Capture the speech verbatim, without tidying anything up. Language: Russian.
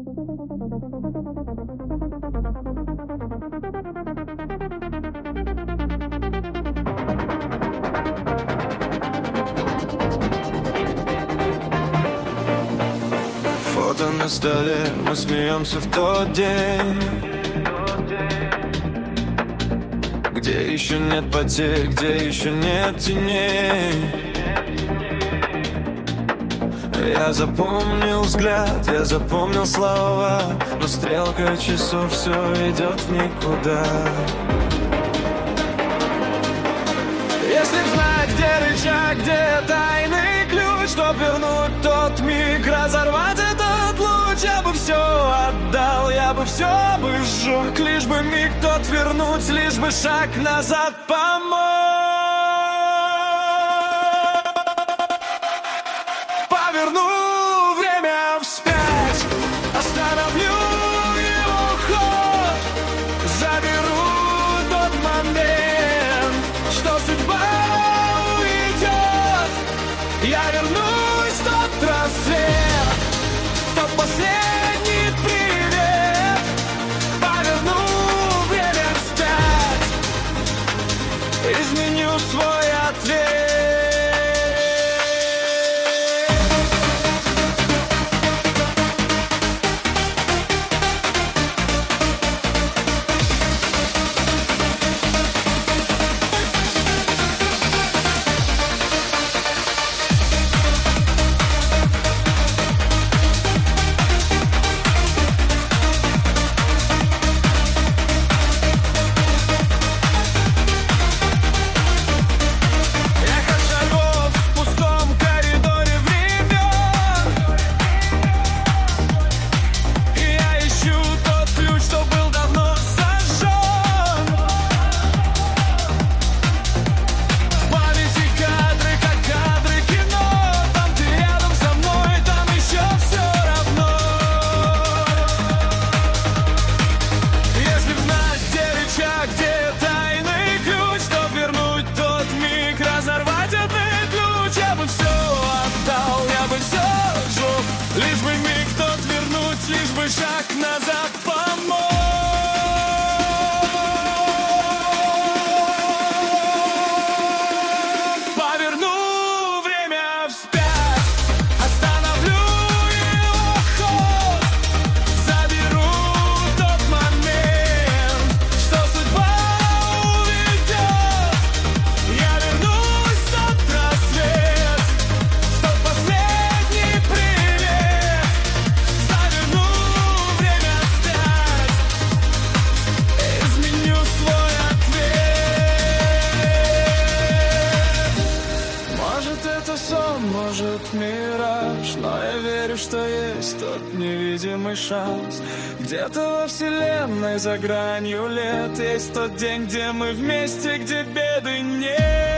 Фото на столе, мы смеемся в тот день, где еще нет потерь, где еще нет теней. Я запомнил взгляд, я запомнил слова, но стрелка часов все идет в никуда. Если б знать, где рычаг, где тайный ключ, чтоб вернуть тот миг, разорвать этот луч, я бы все отдал, я бы все бы сжег, лишь бы миг тот вернуть, лишь бы шаг назад помочь. Поверну время вспять, остановлю его ход, заберу тот момент, что судьба уйдет. Я вернусь в тот рассвет, в тот последний привет. Поверну время вспять, изменю свой ответ. Где-то во вселенной за гранью лет есть тот день, где мы вместе, где беды нет.